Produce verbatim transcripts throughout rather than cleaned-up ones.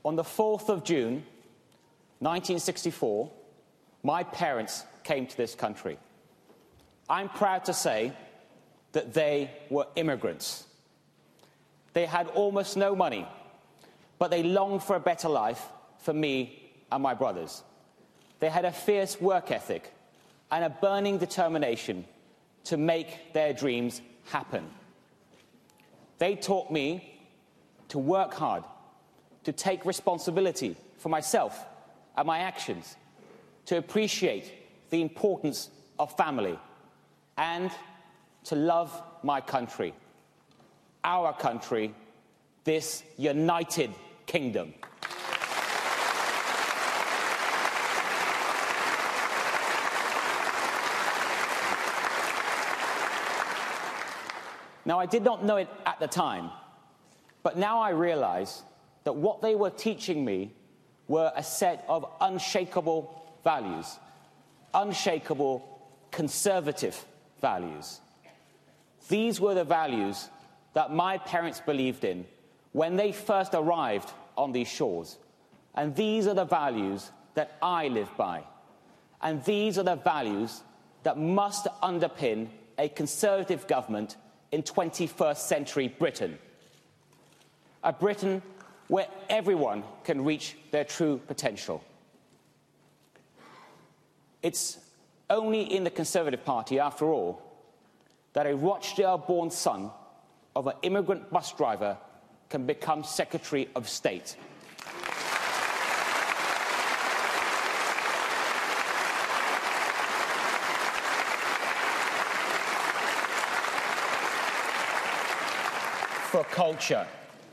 On the fourth of June, nineteen sixty-four, my parents came to this country. I'm proud to say that they were immigrants. They had almost no money, but they longed for a better life for me and my brothers. They had a fierce work ethic and a burning determination to make their dreams happen. They taught me to work hard, to take responsibility for myself and my actions, to appreciate the importance of family, and to love my country, our country, this united kingdom. Now, I did not know it at the time, but now I realize that what they were teaching me were a set of unshakable values, unshakable conservative values. These were the values that my parents believed in when they first arrived on these shores. And these are the values that I live by. And these are the values that must underpin a conservative government in twenty-first century Britain. A Britain where everyone can reach their true potential. It's only in the Conservative Party, after all, that a Rochdale-born son of an immigrant bus driver can become Secretary of State. For culture.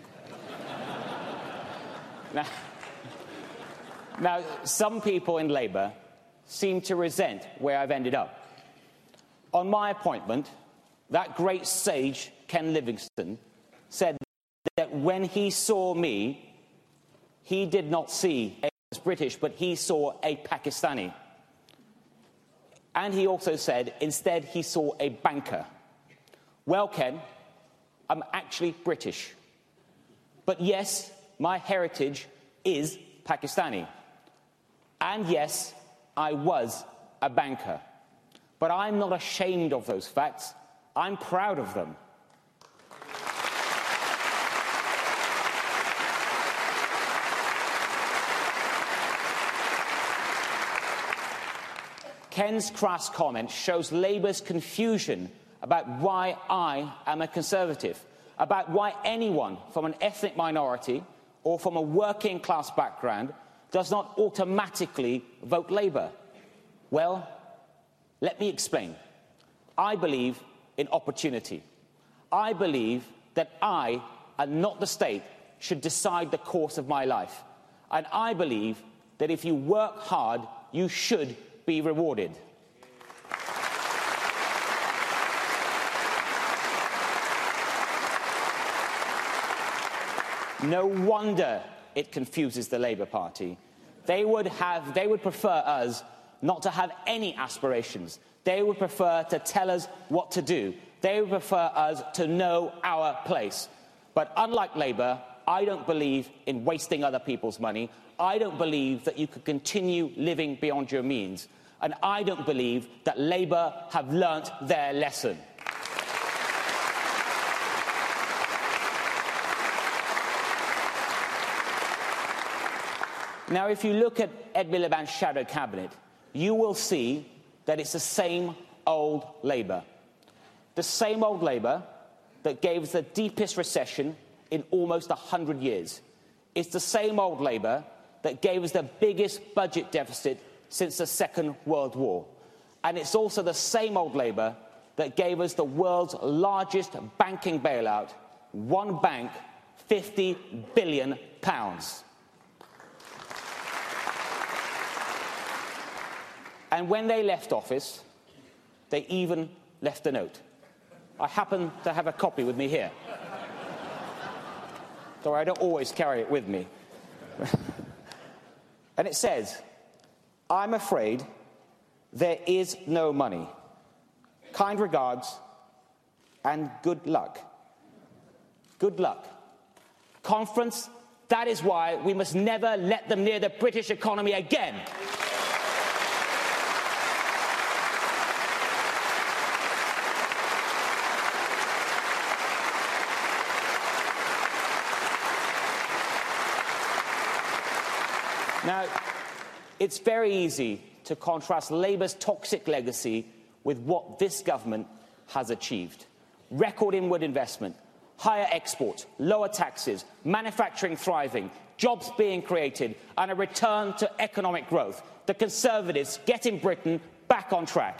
Now, now, some people in Labour seem to resent where I've ended up. On my appointment, that great sage, Ken Livingstone, said that when he saw me, he did not see a British, but he saw a Pakistani. And he also said, instead, he saw a banker. Well, Ken, I'm actually British. But yes, my heritage is Pakistani. And yes, I was a banker. But I'm not ashamed of those facts. I'm proud of them. Ken's crass comment shows Labour's confusion about why I am a Conservative, about why anyone from an ethnic minority or from a working class background does not automatically vote Labour. Well, let me explain. I believe in opportunity. I believe that I, and not the state, should decide the course of my life. And I believe that if you work hard, you should be rewarded. No wonder it confuses the Labour Party. They would have, they would prefer us not to have any aspirations. They would prefer to tell us what to do. They would prefer us to know our place. But unlike Labour, I don't believe in wasting other people's money. I don't believe that you could continue living beyond your means. And I don't believe that Labour have learnt their lesson. Now, if you look at Ed Miliband's shadow cabinet, you will see that it's the same old Labour. The same old Labour that gave us the deepest recession in almost one hundred years. It's the same old Labour that gave us the biggest budget deficit since the Second World War. And it's also the same old Labour that gave us the world's largest banking bailout, one bank, fifty billion pounds. And when they left office, they even left a note. I happen to have a copy with me here. Though I don't always carry it with me. And it says, I'm afraid there is no money. Kind regards and good luck. Good luck. Conference That is why we must never let them near the British economy again. Now, it's very easy to contrast Labour's toxic legacy with what this government has achieved. Record inward investment, higher exports, lower taxes, manufacturing thriving, jobs being created, and a return to economic growth. The Conservatives getting Britain back on track.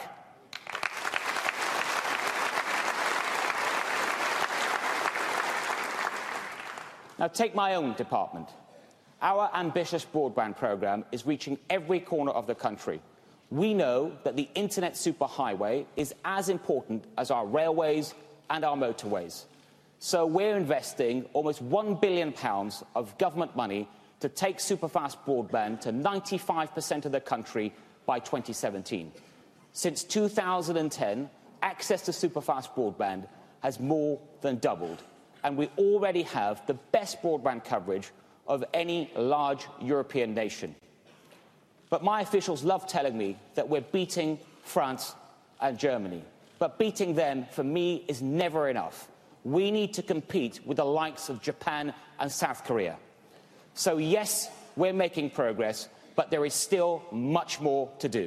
Now, take my own department. Our ambitious broadband programme is reaching every corner of the country. We know that the internet superhighway is as important as our railways and our motorways. So we're investing almost one billion pounds of government money to take superfast broadband to ninety-five percent of the country by twenty seventeen. Since two thousand ten, access to superfast broadband has more than doubled, and we already have the best broadband coverage of any large European nation. But my officials love telling me that we're beating France and Germany. But beating them, for me, is never enough. We need to compete with the likes of Japan and South Korea. So yes, we're making progress, but there is still much more to do.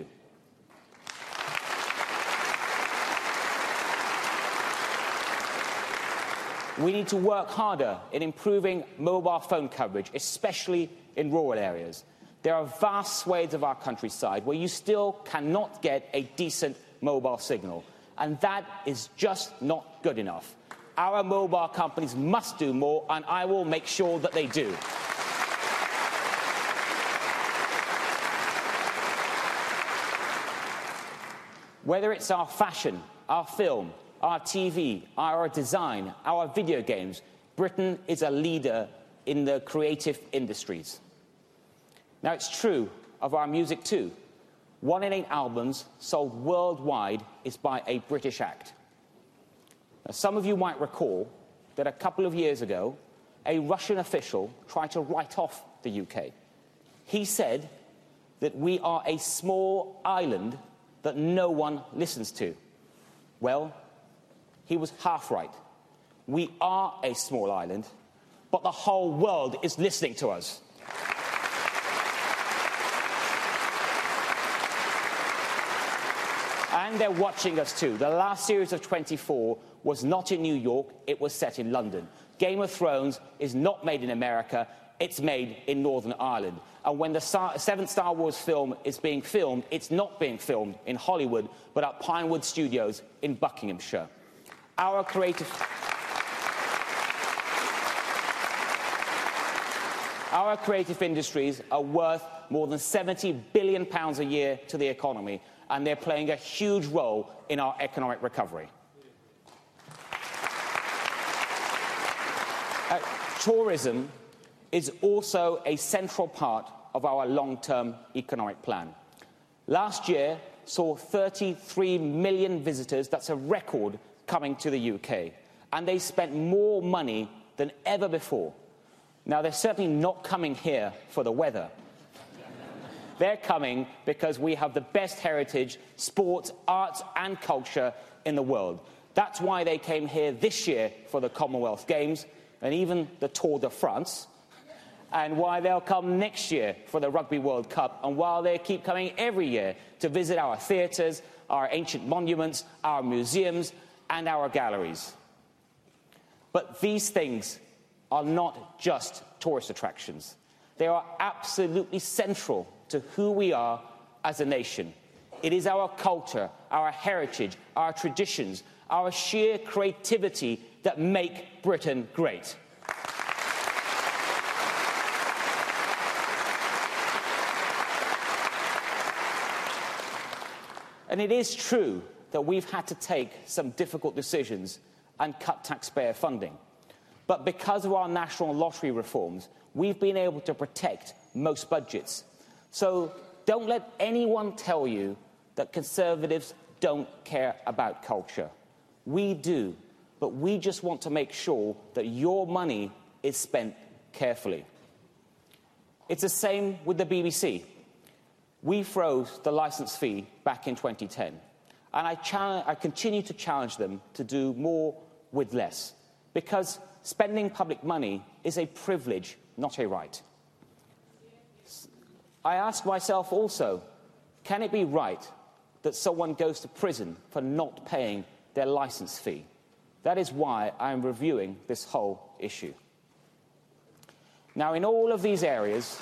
We need to work harder in improving mobile phone coverage, especially in rural areas. There are vast swathes of our countryside where you still cannot get a decent mobile signal, and that is just not good enough. Our mobile companies must do more, and I will make sure that they do. Whether it's our fashion, our film, our T V, our design, our video games, Britain is a leader in the creative industries. Now, it's true of our music too. One in eight albums sold worldwide is by a British act. Now, some of you might recall that a couple of years ago, a Russian official tried to write off the U K. He said that we are a small island that no one listens to. Well, he was half right. We are a small island, but the whole world is listening to us. And they're watching us too. The last series of twenty-four was not in New York, it was set in London. Game of Thrones is not made in America, it's made in Northern Ireland. And when the seventh Star Wars film is being filmed, it's not being filmed in Hollywood, but at Pinewood Studios in Buckinghamshire. Our creative... Our creative industries are worth more than seventy billion pounds a year to the economy, and they're playing a huge role in our economic recovery. Uh, tourism is also a central part of our long-term economic plan. Last year saw thirty-three million visitors, that's a record, coming to the U K, and they spent more money than ever before. Now, they're certainly not coming here for the weather. They're coming because we have the best heritage, sports, arts and culture in the world. That's why they came here this year for the Commonwealth Games and even the Tour de France, and why they'll come next year for the Rugby World Cup, and why they keep coming every year to visit our theatres, our ancient monuments, our museums and our galleries. But these things are not just tourist attractions. They are absolutely central to who we are as a nation. It is our culture, our heritage, our traditions, our sheer creativity that make Britain great. And it is true that we've had to take some difficult decisions and cut taxpayer funding. But because of our national lottery reforms, we've been able to protect most budgets. So don't let anyone tell you that Conservatives don't care about culture. We do, but we just want to make sure that your money is spent carefully. It's the same with the B B C. We froze the licence fee back in twenty ten, and I, I continue to challenge them to do more with less, because spending public money is a privilege, not a right. I ask myself also, can it be right that someone goes to prison for not paying their licence fee? That is why I am reviewing this whole issue. Now, in all of these areas,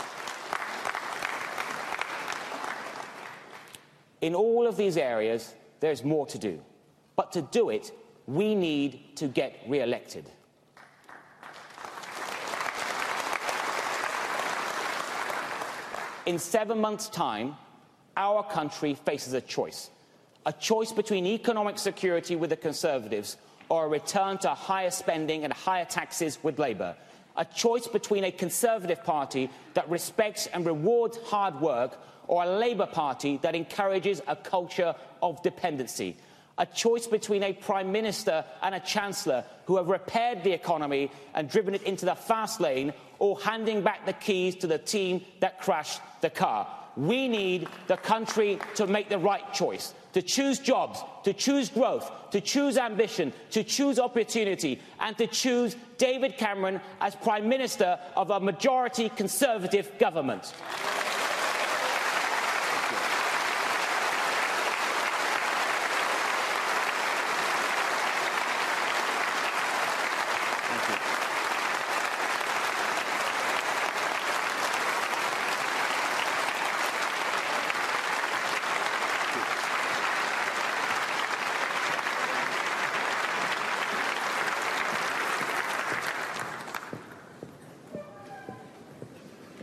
in all of these areas, there's more to do. But to do it, we need to get re-elected. In seven months' time, our country faces a choice. A choice between economic security with the Conservatives or a return to higher spending and higher taxes with Labour. A choice between a Conservative Party that respects and rewards hard work or a Labour Party that encourages a culture of dependency. A choice between a Prime Minister and a Chancellor who have repaired the economy and driven it into the fast lane, or handing back the keys to the team that crashed the car. We need the country to make the right choice, to choose jobs, to choose growth, to choose ambition, to choose opportunity, and to choose David Cameron as Prime Minister of a majority Conservative government.